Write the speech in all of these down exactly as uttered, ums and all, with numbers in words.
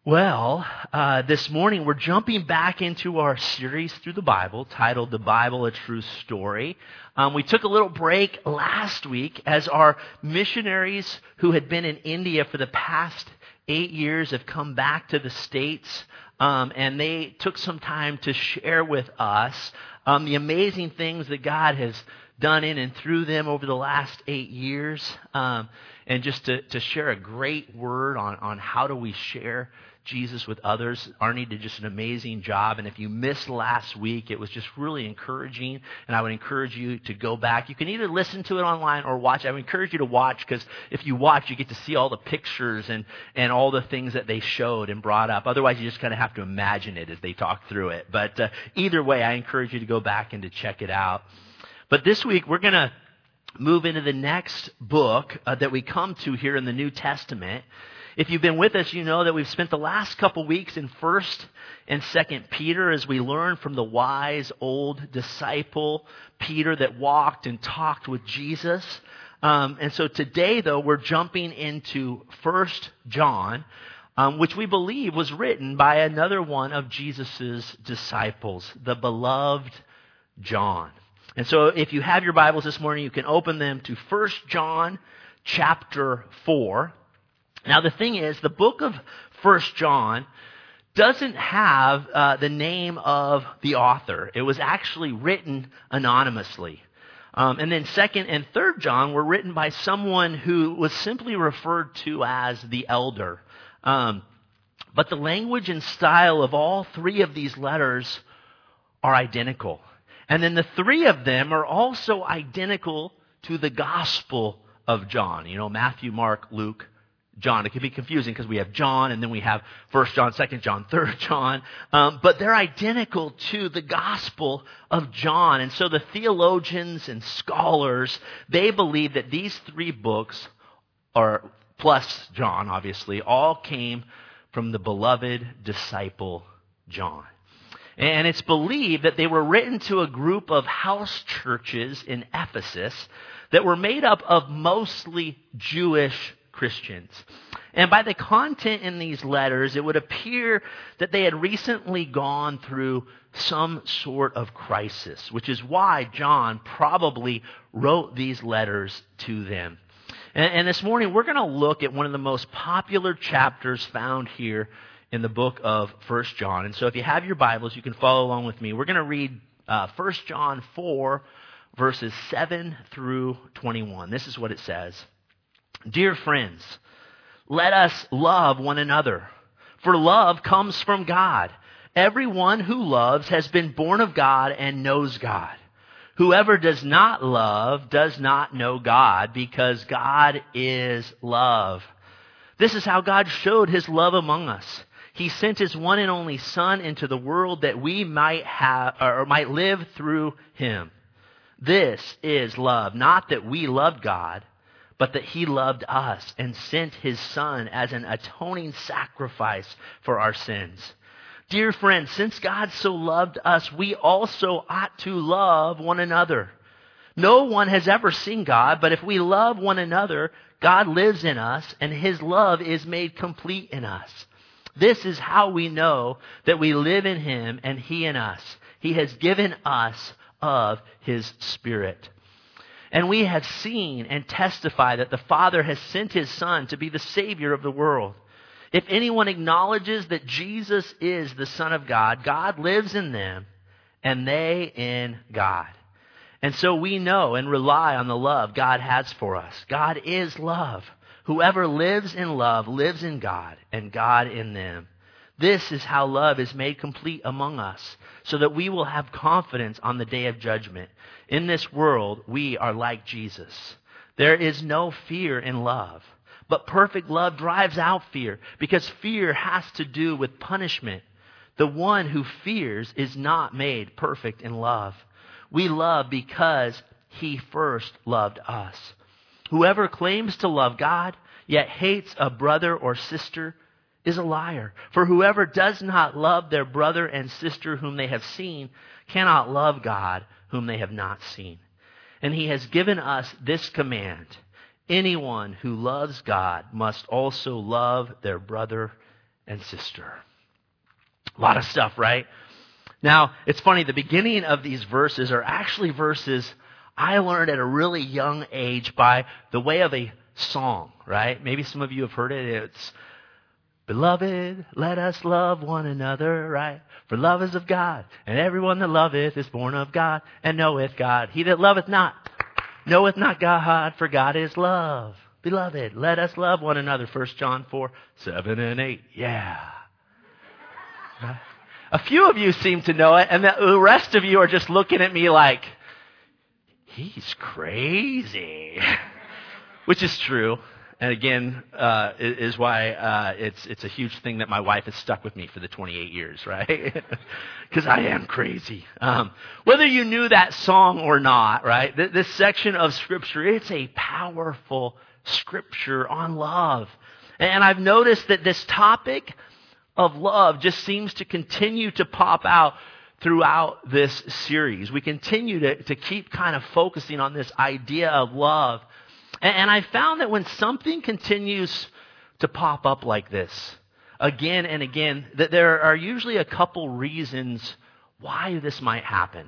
Well, uh, this morning we're jumping back into our series through the Bible titled The Bible, A True Story. Um, we took a little break last week as our missionaries who had been in India for the past eight years have come back to the States, um, and they took some time to share with us um, the amazing things that God has done in and through them over the last eight years, um, and just to, to share a great word on, on how do we share Jesus with others. Arnie did just an amazing job, and if you missed last week, it was just really encouraging, and I would encourage you to go back. You can either listen to it online or watch. I would encourage you to watch, because if you watch, you get to see all the pictures and, and all the things that they showed and brought up. Otherwise, you just kind of have to imagine it as they talk through it. But uh, either way, I encourage you to go back and to check it out. But this week, we're going to move into the next book uh, that we come to here in the New Testament. If you've been with us, you know that we've spent the last couple weeks in First and Second Peter as we learn from the wise old disciple Peter that walked and talked with Jesus. Um, and so today, though, we're jumping into First John, um, which we believe was written by another one of Jesus' disciples, the beloved John. And so if you have your Bibles this morning, you can open them to First John chapter four. Now, the thing is, the book of First John doesn't have uh, the name of the author. It was actually written anonymously. Um, and then Second and Third John were written by someone who was simply referred to as the elder. Um, but the language and style of all three of these letters are identical. And then the three of them are also identical to the Gospel of John. You know, Matthew, Mark, Luke, John. It can be confusing because we have John and then we have First John, Second John, Third John. Um, but they're identical to the Gospel of John. And so the theologians and scholars, they believe that these three books, are plus John obviously, all came from the beloved disciple John. And it's believed that they were written to a group of house churches in Ephesus that were made up of mostly Jewish Christians. And by the content in these letters, it would appear that they had recently gone through some sort of crisis, which is why John probably wrote these letters to them. And, and this morning, we're going to look at one of the most popular chapters found here in the book of First John. And so if you have your Bibles, you can follow along with me. We're going to read uh, First John four, verses seven through twenty-one. This is what it says. Dear friends, let us love one another, for love comes from God. Everyone who loves has been born of God and knows God. Whoever does not love does not know God, because God is love. This is how God showed his love among us. He sent his one and only Son into the world that we might have or might live through him. This is love, not that we loved God, but that he loved us and sent his Son as an atoning sacrifice for our sins. Dear friends, since God so loved us, we also ought to love one another. No one has ever seen God, but if we love one another, God lives in us, and his love is made complete in us. This is how we know that we live in him and he in us. He has given us of his Spirit. And we have seen and testify that the Father has sent his Son to be the Savior of the world. If anyone acknowledges that Jesus is the Son of God, God lives in them and they in God. And so we know and rely on the love God has for us. God is love. Whoever lives in love lives in God and God in them. This is how love is made complete among us, so that we will have confidence on the day of judgment. In this world, we are like Jesus. There is no fear in love, but perfect love drives out fear, because fear has to do with punishment. The one who fears is not made perfect in love. We love because he first loved us. Whoever claims to love God, yet hates a brother or sister, is a liar. For whoever does not love their brother and sister whom they have seen cannot love God whom they have not seen. And he has given us this command: anyone who loves God must also love their brother and sister. A lot of stuff, right? Now, it's funny, the beginning of these verses are actually verses I learned at a really young age by the way of a song, right? Maybe some of you have heard it. It's, beloved, let us love one another, right? For love is of God, and everyone that loveth is born of God, and knoweth God. He that loveth not, knoweth not God, for God is love. Beloved, let us love one another. First John four, seven and eight. Yeah. Right? A few of you seem to know it, and the rest of you are just looking at me like, he's crazy. Which is true. And again, uh, is why uh, it's it's a huge thing that my wife has stuck with me for the twenty-eight years, right? Because I am crazy. Um, whether you knew that song or not, right? Th- this section of Scripture, it's a powerful Scripture on love. And I've noticed that this topic of love just seems to continue to pop out throughout this series. We continue to, to keep kind of focusing on this idea of love. And I found that when something continues to pop up like this, again and again, that there are usually a couple reasons why this might happen.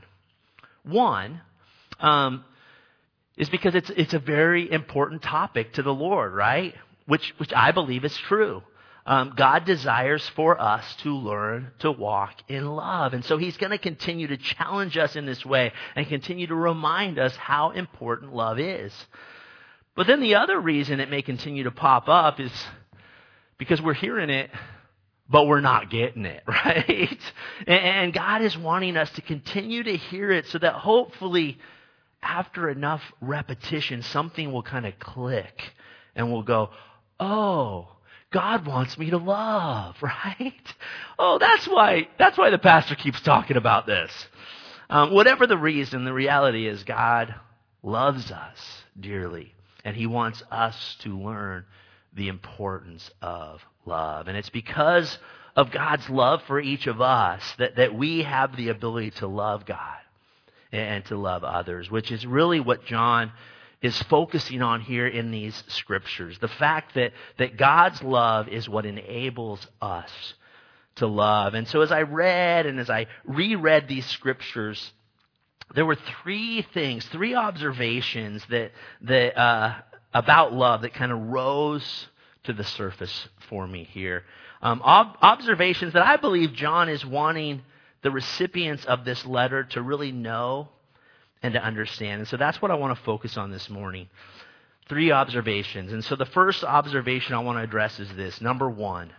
One um, is because it's it's a very important topic to the Lord, right? Which which I believe is true. Um, God desires for us to learn to walk in love. And so He's going to continue to challenge us in this way and continue to remind us how important love is. But then the other reason it may continue to pop up is because we're hearing it, but we're not getting it, right? And God is wanting us to continue to hear it so that hopefully after enough repetition, something will kind of click and we'll go, oh, God wants me to love, right? Oh, that's why, that's why the pastor keeps talking about this. Um, whatever the reason, the reality is God loves us dearly. And He wants us to learn the importance of love. And it's because of God's love for each of us that, that we have the ability to love God and to love others, which is really what John is focusing on here in these scriptures. The fact that, that God's love is what enables us to love. And so as I read and as I reread these scriptures, there were three things, three observations that that uh, about love that kind of rose to the surface for me here. Um, ob- observations that I believe John is wanting the recipients of this letter to really know and to understand. And so that's what I want to focus on this morning. Three observations. And so the first observation I want to address is this. Number one,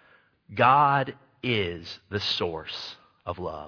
God is the source of love.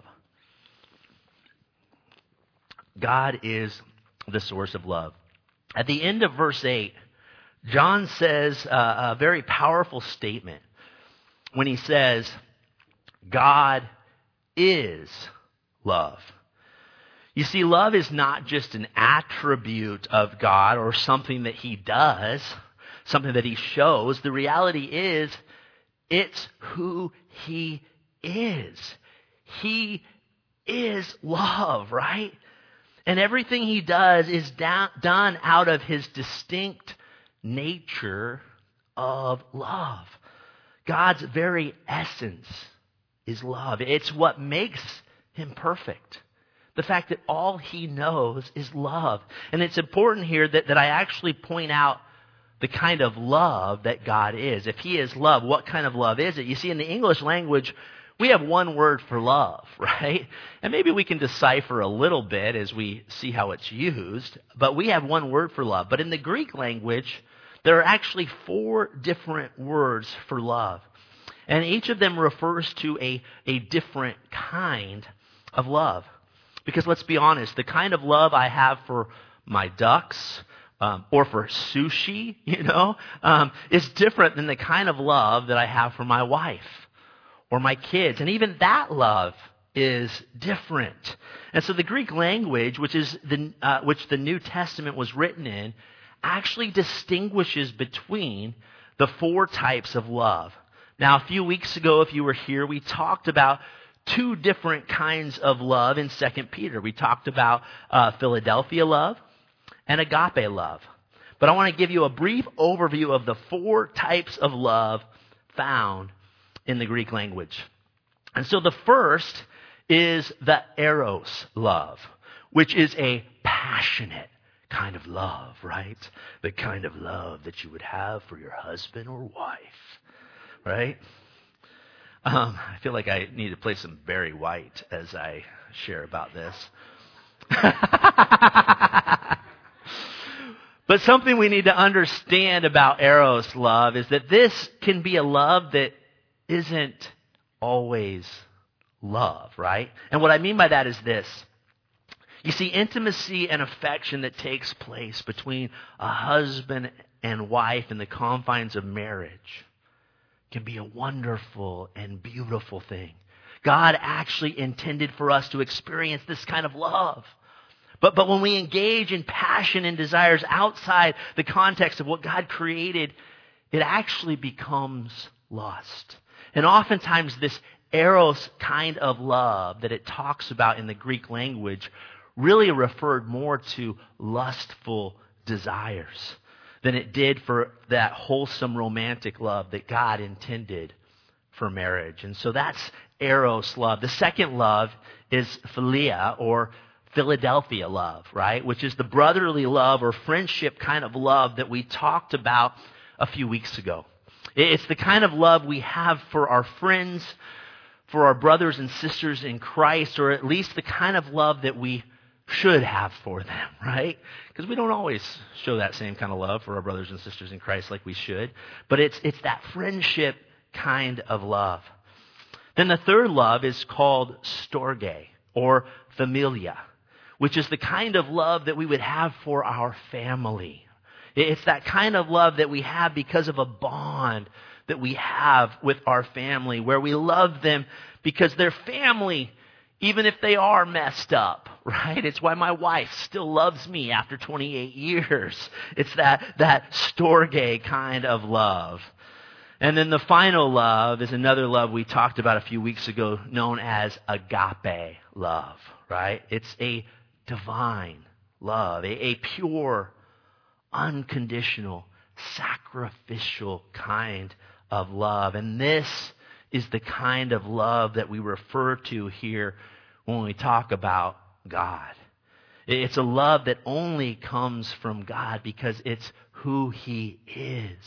God is the source of love. At the end of verse eight, John says a, a very powerful statement when he says, God is love. You see, love is not just an attribute of God or something that He does, something that He shows. The reality is, it's who He is. He is love, right? And everything He does is da- done out of His distinct nature of love. God's very essence is love. It's what makes Him perfect. The fact that all He knows is love. And it's important here that, that I actually point out the kind of love that God is. If He is love, what kind of love is it? You see, in the English language, we have one word for love, right? And maybe we can decipher a little bit as we see how it's used, but we have one word for love. But in the Greek language, there are actually four different words for love. And each of them refers to a, a different kind of love. Because let's be honest, the kind of love I have for my ducks um, or for sushi, you know, um, is different than the kind of love that I have for my wife or my kids. And even that love is different. And so the Greek language, which is the uh, which the New Testament was written in, actually distinguishes between the four types of love. Now, a few weeks ago, if you were here, we talked about two different kinds of love in Second Peter. We talked about uh, Philadelphia love and agape love. But I want to give you a brief overview of the four types of love found in the Greek language. And so the first is the eros love, which is a passionate kind of love, right? The kind of love that you would have for your husband or wife, right? Um, I feel like I need to play some Barry White as I share about this. But something we need to understand about eros love is that this can be a love that isn't always love, right? And what I mean by that is this. You see, intimacy and affection that takes place between a husband and wife in the confines of marriage can be a wonderful and beautiful thing. God actually intended for us to experience this kind of love. But, but when we engage in passion and desires outside the context of what God created, it actually becomes lust. And oftentimes this eros kind of love that it talks about in the Greek language really referred more to lustful desires than it did for that wholesome romantic love that God intended for marriage. And so that's eros love. The second love is philia, or Philadelphia love, right? Which is the brotherly love or friendship kind of love that we talked about a few weeks ago. It's the kind of love we have for our friends, for our brothers and sisters in Christ, or at least the kind of love that we should have for them, right? Because we don't always show that same kind of love for our brothers and sisters in Christ like we should. But it's it's that friendship kind of love. Then the third love is called storge, or familia, which is the kind of love that we would have for our family. It's that kind of love that we have because of a bond that we have with our family, where we love them because they're family, even if they are messed up, right? It's why my wife still loves me after twenty-eight years. It's that, that storge kind of love. And then the final love is another love we talked about a few weeks ago, known as agape love, right? It's a divine love, a, a pure, unconditional, sacrificial kind of love. And this is the kind of love that we refer to here when we talk about God. It's a love that only comes from God because it's who He is.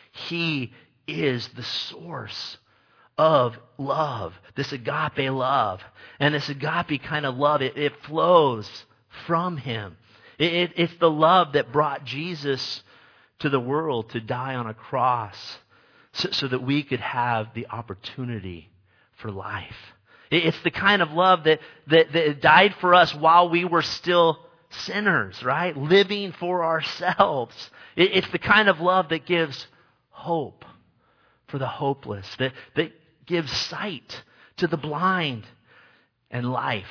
He is the source of love, this agape love. And this agape kind of love, it, it flows from Him. It, it, it's the love that brought Jesus to the world to die on a cross so, so that we could have the opportunity for life. It, it's the kind of love that, that, that died for us while we were still sinners, right? Living for ourselves. It, it's the kind of love that gives hope for the hopeless, that, that gives sight to the blind and life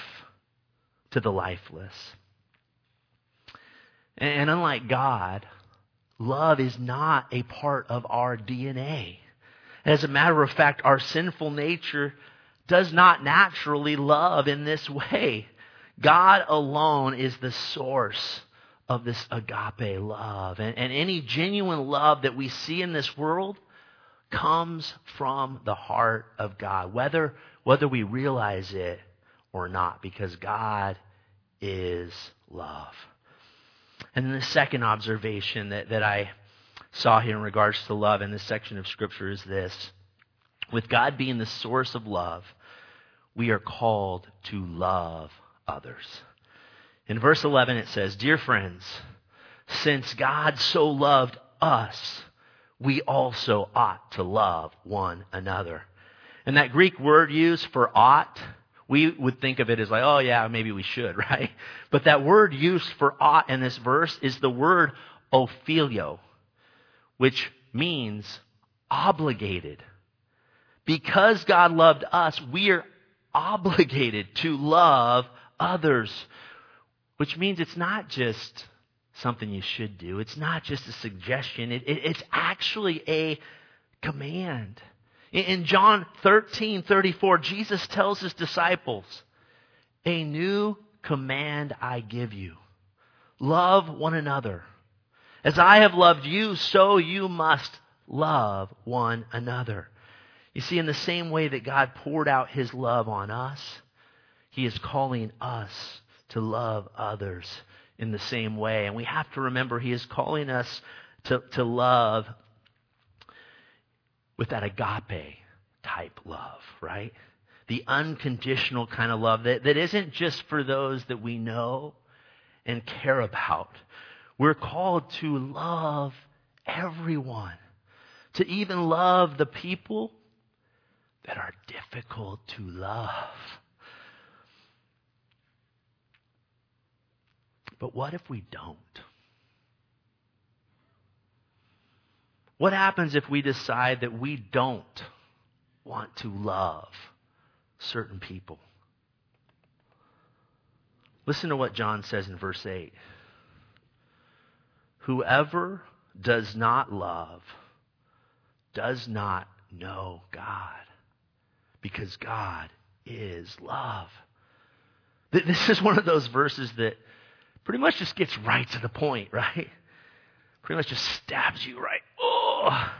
to the lifeless. And unlike God, love is not a part of our D N A. As a matter of fact, our sinful nature does not naturally love in this way. God alone is the source of this agape love. And, and any genuine love that we see in this world comes from the heart of God, whether, whether we realize it or not, because God is love. And then the second observation that, that I saw here in regards to love in this section of Scripture is this. With God being the source of love, we are called to love others. In verse eleven it says, "Dear friends, since God so loved us, we also ought to love one another." And that Greek word used for ought, we would think of it as like, oh yeah, maybe we should, right? But that word used for ought in this verse is the word ophilio, which means obligated. Because God loved us, we are obligated to love others, which means it's not just something you should do. It's not just a suggestion. It, it, it's actually a command. In, in John thirteen thirty-four, Jesus tells His disciples, "A new command I give you. Love one another. As I have loved you, so you must love one another." You see, in the same way that God poured out his love on us, he is calling us to love others in the same way. And we have to remember he is calling us to, to love with that agape type love, right? The unconditional kind of love that, that isn't just for those that we know and care about. We're called to love everyone, to even love the people that are difficult to love. But what if we don't? What happens if we decide that we don't want to love certain people? Listen to what John says in verse eight. Whoever does not love does not know God, because God is love. This is one of those verses that pretty much just gets right to the point, right? Pretty much just stabs you right. Oh!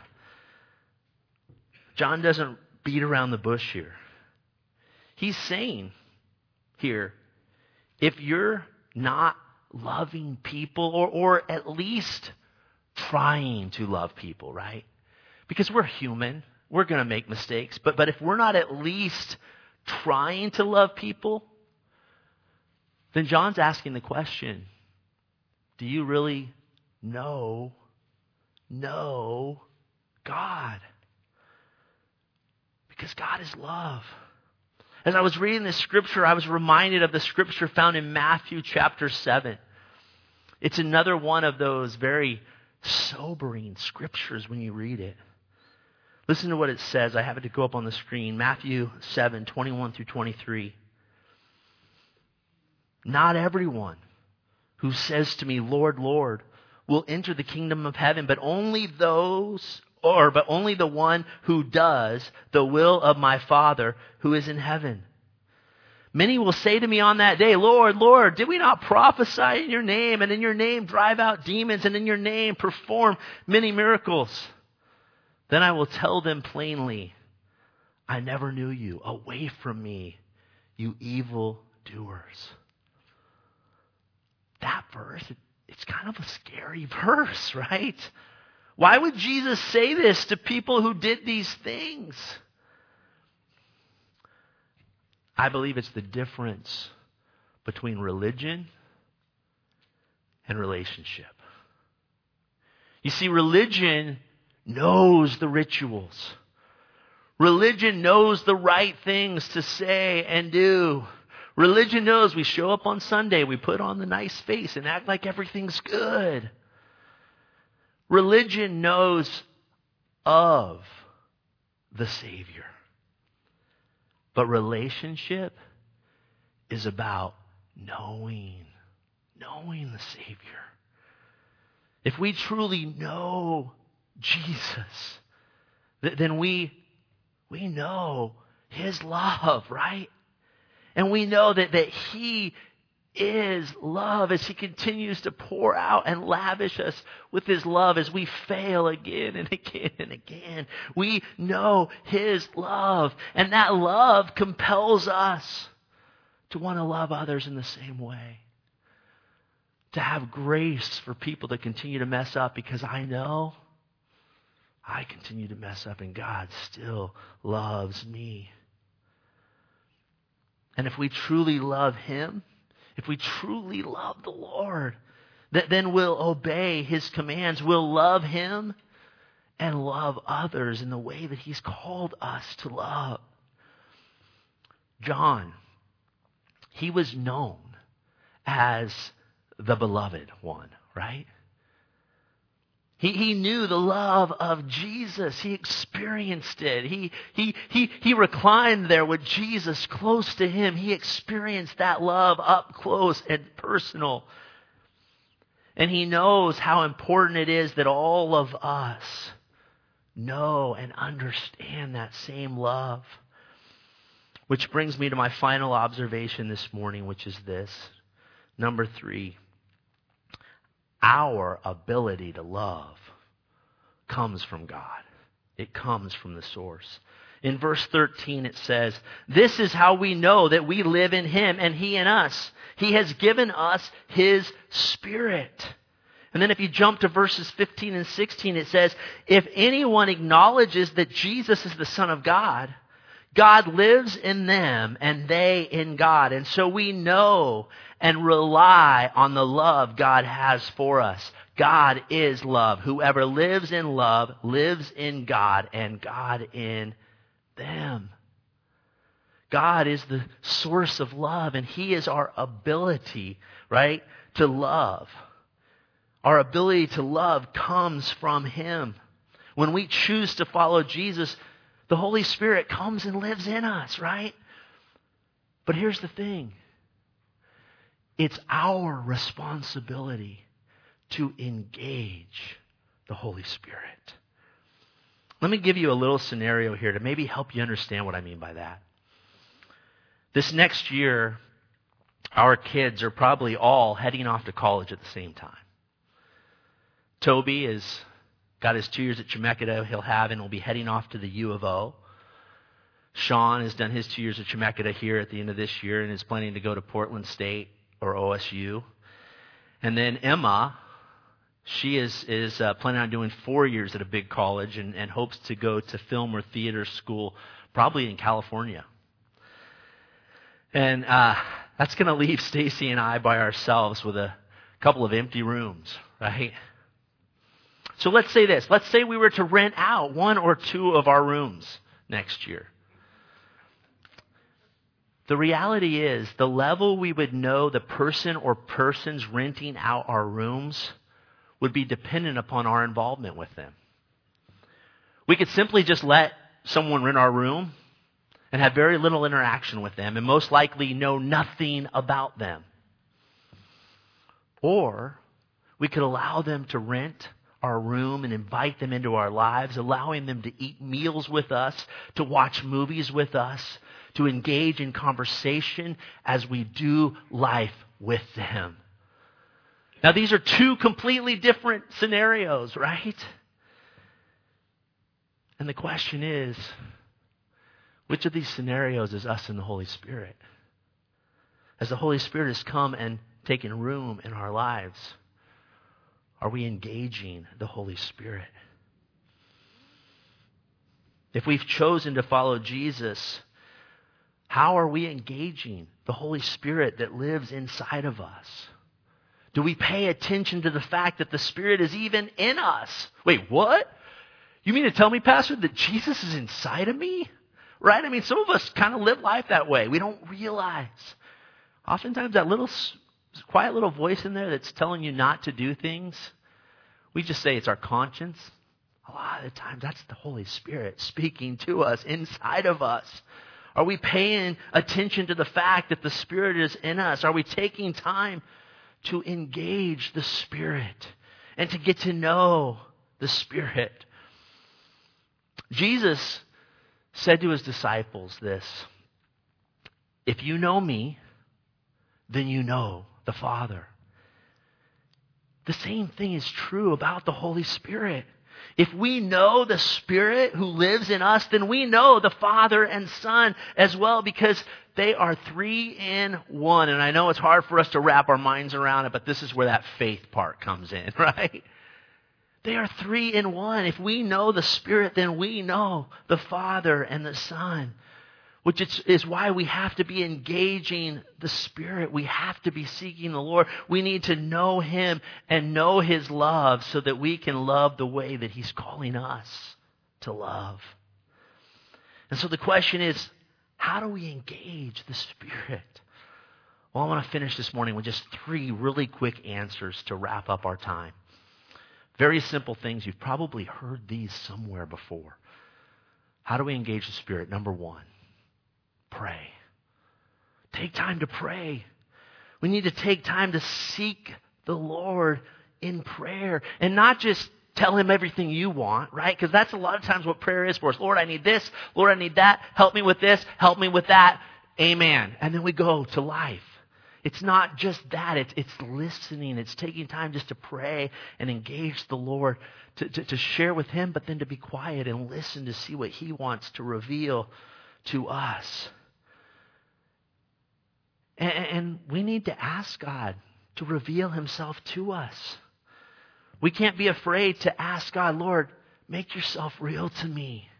John doesn't beat around the bush here. He's saying here, if you're not loving people, or, or at least trying to love people, right? Because we're human. We're going to make mistakes. But, but if we're not at least trying to love people, then John's asking the question, do you really know, know God? Because God is love. As I was reading this scripture, I was reminded of the scripture found in Matthew chapter seven. It's another one of those very sobering scriptures when you read it. Listen to what it says. I have it to go up on the screen. Matthew seven, twenty-one through twenty-three. Not everyone who says to me, Lord, Lord, will enter the kingdom of heaven, but only those, or but only the one who does the will of my Father who is in heaven. Many will say to me on that day, Lord, Lord, did we not prophesy in your name, and in your name drive out demons, and in your name perform many miracles? Then I will tell them plainly, I never knew you. Away from me, you evil doers. That verse, it's kind of a scary verse, right? Why would Jesus say this to people who did these things? I believe it's the difference between religion and relationship. You see, religion knows the rituals. Religion knows the right things to say and do. Religion knows we show up on Sunday, we put on the nice face and act like everything's good. Religion knows of the Savior. But relationship is about knowing, knowing the Savior. If we truly know Jesus, then we, we know his love, right? And we know that, that he is love as he continues to pour out and lavish us with his love as we fail again and again and again. We know his love, and that love compels us to want to love others in the same way. To have grace for people that continue to mess up, because I know I continue to mess up and God still loves me. And if we truly love him, if we truly love the Lord, that then we'll obey his commands. We'll love him and love others in the way that he's called us to love. John, he was known as the beloved one, right? He, he knew the love of Jesus. He experienced it. He, he, he, he reclined there with Jesus close to him. He experienced that love up close and personal. And he knows how important it is that all of us know and understand that same love. Which brings me to my final observation this morning, which is this. Number three. Our ability to love comes from God. It comes from the source. In verse thirteen it says, "This is how we know that we live in Him and He in us. He has given us His Spirit." And then if you jump to verses fifteen and sixteen, it says, "If anyone acknowledges that Jesus is the Son of God, God lives in them and they in God. And so we know and rely on the love God has for us. God is love. Whoever lives in love lives in God and God in them." God is the source of love, and He is our ability, right, to love. Our ability to love comes from Him. When we choose to follow Jesus, the Holy Spirit comes and lives in us, right? But here's the thing. It's our responsibility to engage the Holy Spirit. Let me give you a little scenario here to maybe help you understand what I mean by that. This next year, our kids are probably all heading off to college at the same time. Toby has got his two years at Chemeketa he'll have and will be heading off to the U of O. Sean has done his two years at Chemeketa here at the end of this year and is planning to go to Portland State or O S U. And then Emma, she is, is uh, planning on doing four years at a big college and, and hopes to go to film or theater school probably in California. And uh, that's going to leave Stacy and I by ourselves with a couple of empty rooms, right? So let's say this. Let's say we were to rent out one or two of our rooms next year. The reality is the level we would know the person or persons renting out our rooms would be dependent upon our involvement with them. We could simply just let someone rent our room and have very little interaction with them and most likely know nothing about them. Or we could allow them to rent our room and invite them into our lives, allowing them to eat meals with us, to watch movies with us, to engage in conversation as we do life with them. Now, these are two completely different scenarios, right? And the question is, which of these scenarios is us and the Holy Spirit? As the Holy Spirit has come and taken room in our lives, are we engaging the Holy Spirit? If we've chosen to follow Jesus, how are we engaging the Holy Spirit that lives inside of us? Do we pay attention to the fact that the Spirit is even in us? Wait, what? You mean to tell me, Pastor, that Jesus is inside of me? Right? I mean, some of us kind of live life that way. We don't realize. Oftentimes that little quiet little voice in there that's telling you not to do things, we just say it's our conscience. A lot of the times that's the Holy Spirit speaking to us inside of us. Are we paying attention to the fact that the Spirit is in us? Are we taking time to engage the Spirit and to get to know the Spirit? Jesus said to His disciples this: "If you know me, then you know the Father." The same thing is true about the Holy Spirit. If we know the Spirit who lives in us, then we know the Father and Son as well, because they are three in one. And I know it's hard for us to wrap our minds around it, but this is where that faith part comes in, right? They are three in one. If we know the Spirit, then we know the Father and the Son, which is why we have to be engaging the Spirit. We have to be seeking the Lord. We need to know Him and know His love so that we can love the way that He's calling us to love. And so the question is, how do we engage the Spirit? Well, I want to finish this morning with just three really quick answers to wrap up our time. Very simple things. You've probably heard these somewhere before. How do we engage the Spirit? Number one, pray. Take time to pray. We need to take time to seek the Lord in prayer and not just tell Him everything you want, right? Because that's a lot of times what prayer is for us. Lord, I need this. Lord, I need that. Help me with this. Help me with that. Amen. And then we go to life. It's not just that. It's, it's listening. It's taking time just to pray and engage the Lord, to, to, to share with Him, but then to be quiet and listen to see what He wants to reveal to us. And, and we need to ask God to reveal Himself to us. We can't be afraid to ask God, Lord, make yourself real to me.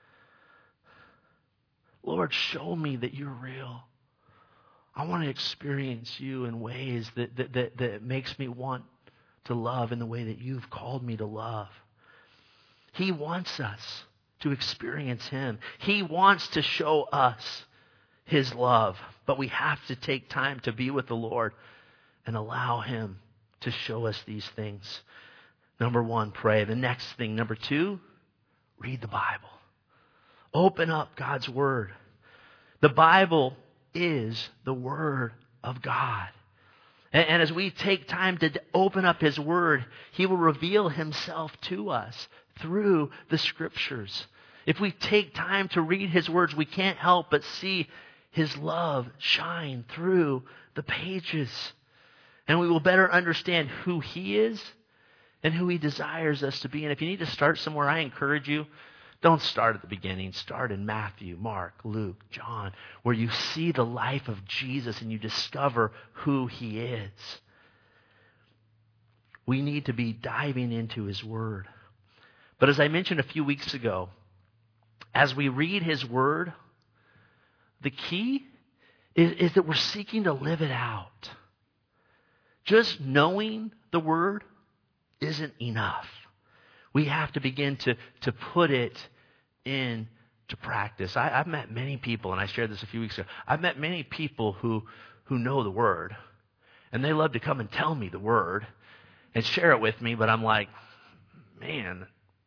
Lord, show me that you're real. I want to experience you in ways that, that, that, that makes me want to love in the way that you've called me to love. He wants us to experience Him. He wants to show us His love. But we have to take time to be with the Lord and allow Him to show us these things. Number one, pray. The next thing, number two, read the Bible. Open up God's Word. The Bible is the Word of God. And, and as we take time to open up His Word, He will reveal Himself to us through the Scriptures. If we take time to read His words, we can't help but see His love shine through the pages. And we will better understand who He is and who He desires us to be. And if you need to start somewhere, I encourage you, don't start at the beginning. Start in Matthew, Mark, Luke, John, where you see the life of Jesus and you discover who He is. We need to be diving into His Word. But as I mentioned a few weeks ago, as we read His Word, the key is, is that we're seeking to live it out. Just knowing the Word isn't enough. We have to begin to, to put it into practice. I, I've met many people, and I shared this a few weeks ago. I've met many people who, who know the Word, and they love to come and tell me the Word and share it with me, but I'm like, man,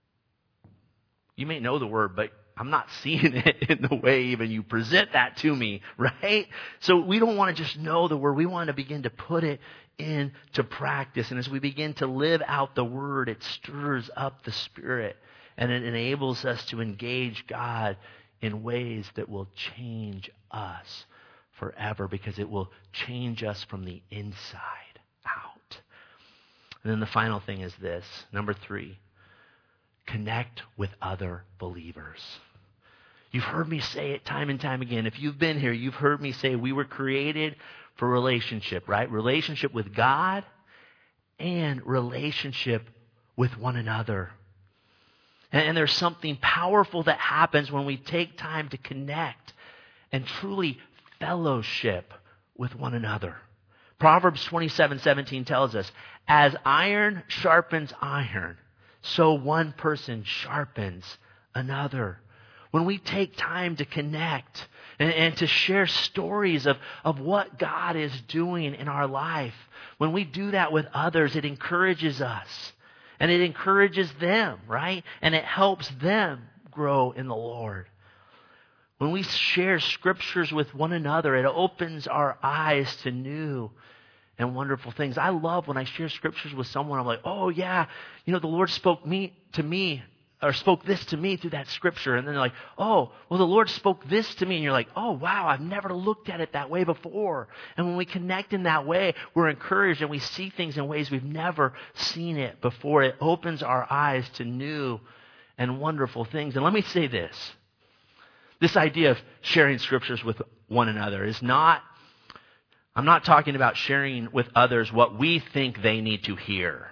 you may know the Word, but I'm not seeing it in the way even you present that to me, right? So we don't want to just know the Word. We want to begin to put it into practice. And as we begin to live out the Word, it stirs up the Spirit and it enables us to engage God in ways that will change us forever, because it will change us from the inside out. And then the final thing is this. Number three, connect with other believers. You've heard me say it time and time again. If you've been here, you've heard me say we were created for relationship, right? Relationship with God and relationship with one another. And, and there's something powerful that happens when we take time to connect and truly fellowship with one another. Proverbs twenty-seven seventeen tells us, as iron sharpens iron, so one person sharpens another. When we take time to connect and, and to share stories of, of what God is doing in our life, when we do that with others, it encourages us and it encourages them, right? And it helps them grow in the Lord. When we share scriptures with one another, it opens our eyes to new and wonderful things. I love when I share scriptures with someone. I'm like, oh yeah, you know, the Lord spoke me to me. Or spoke this to me through that scripture. And then they're like, oh, well, the Lord spoke this to me. And you're like, oh, wow, I've never looked at it that way before. And when we connect in that way, we're encouraged and we see things in ways we've never seen it before. It opens our eyes to new and wonderful things. And let me say this. This idea of sharing scriptures with one another is not, I'm not talking about sharing with others what we think they need to hear.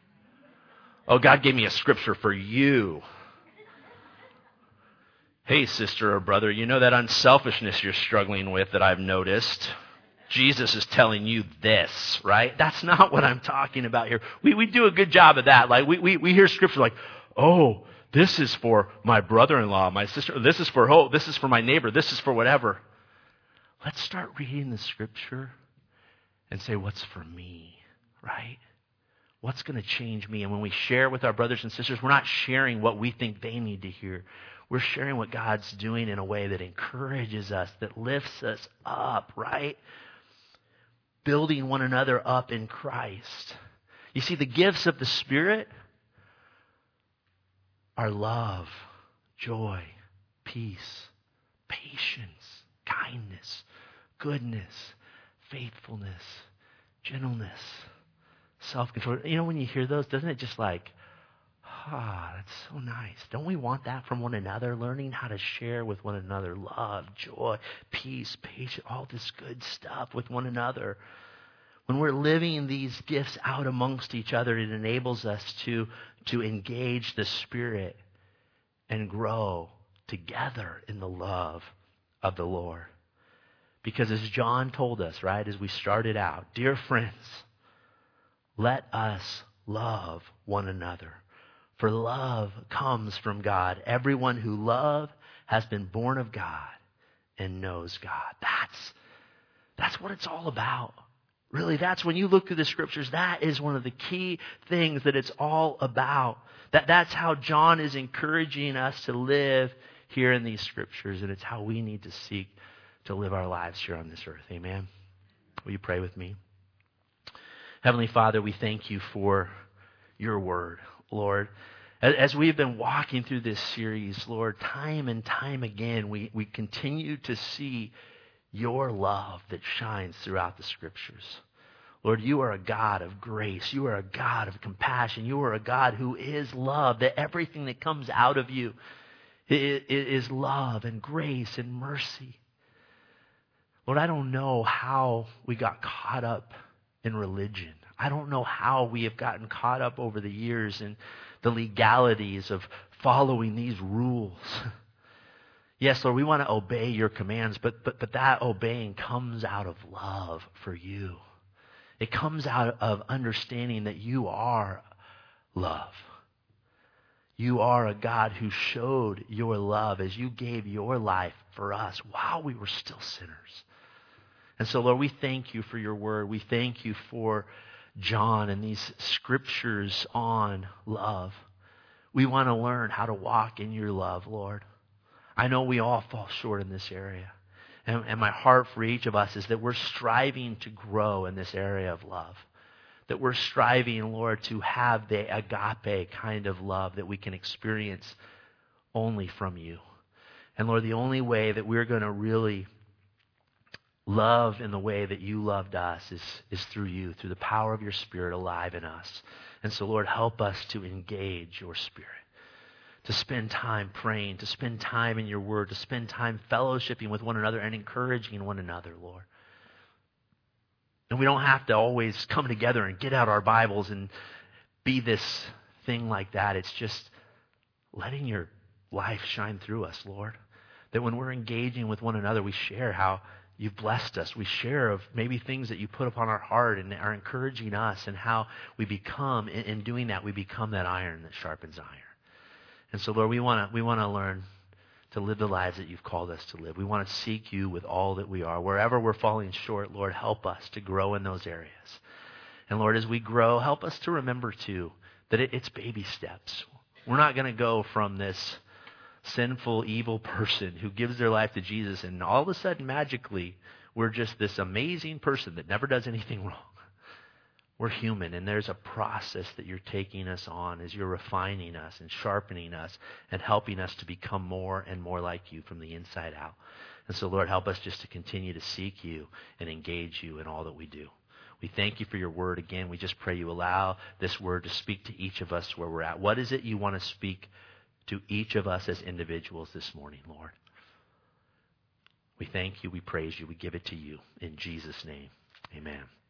Oh, God gave me a scripture for you. Hey, sister or brother, you know that unselfishness you're struggling with that I've noticed? Jesus is telling you this, right? That's not what I'm talking about here. We we do a good job of that. Like we we, we hear scripture like, oh, this is for my brother-in-law, my sister. This is for, oh, this is for my neighbor. This is for whatever. Let's start reading the scripture and say, what's for me, right? What's going to change me? And when we share with our brothers and sisters, we're not sharing what we think they need to hear. We're sharing what God's doing in a way that encourages us, that lifts us up, right? Building one another up in Christ. You see, the gifts of the Spirit are love, joy, peace, patience, kindness, goodness, faithfulness, gentleness, self-control. You know, when you hear those, doesn't it just like, ah, that's so nice. Don't we want that from one another? Learning how to share with one another love, joy, peace, patience, all this good stuff with one another. When we're living these gifts out amongst each other, it enables us to, to engage the Spirit and grow together in the love of the Lord. Because as John told us, right, as we started out, dear friends, let us love one another. For love comes from God. Everyone who loves has been born of God and knows God. That's, that's what it's all about. Really, that's when you look through the scriptures, that is one of the key things that it's all about. That, that's how John is encouraging us to live here in these scriptures, and it's how we need to seek to live our lives here on this earth. Amen? Will you pray with me? Heavenly Father, we thank you for your word, Lord. As we've been walking through this series, Lord, time and time again, we, we continue to see your love that shines throughout the scriptures. Lord, you are a God of grace. You are a God of compassion. You are a God who is love, that everything that comes out of you is love and grace and mercy. Lord, I don't know how we got caught up in religion. I don't know how we have gotten caught up over the years in the legalities of following these rules. Yes, Lord, we want to obey your commands, but, but, but that obeying comes out of love for you. It comes out of understanding that you are love. You are a God who showed your love as you gave your life for us while we were still sinners. And so, Lord, we thank you for your word. We thank you for John and these scriptures on love. We want to learn how to walk in your love, Lord. I know we all fall short in this area. And, and my heart for each of us is that we're striving to grow in this area of love. That we're striving, Lord, to have the agape kind of love that we can experience only from you. And Lord, the only way that we're going to really love in the way that you loved us is, is through you, through the power of your Spirit alive in us. And so, Lord, help us to engage your Spirit, to spend time praying, to spend time in your word, to spend time fellowshipping with one another and encouraging one another, Lord. And we don't have to always come together and get out our Bibles and be this thing like that. It's just letting your life shine through us, Lord. That when we're engaging with one another, we share how you've blessed us. We share of maybe things that you put upon our heart and are encouraging us, and how we become, in, in doing that, we become that iron that sharpens iron. And so, Lord, we want to we want to learn to live the lives that you've called us to live. We want to seek you with all that we are. Wherever we're falling short, Lord, help us to grow in those areas. And Lord, as we grow, help us to remember, too, that it, it's baby steps. We're not going to go from this sinful, evil person who gives their life to Jesus, and all of a sudden, magically, we're just this amazing person that never does anything wrong. We're human, and there's a process that you're taking us on as you're refining us and sharpening us and helping us to become more and more like you from the inside out. And so, Lord, help us just to continue to seek you and engage you in all that we do. We thank you for your word again. We just pray you allow this word to speak to each of us where we're at. What is it you want to speak to each of us as individuals this morning, Lord? We thank you. We praise you. We give it to you. In Jesus' name, amen.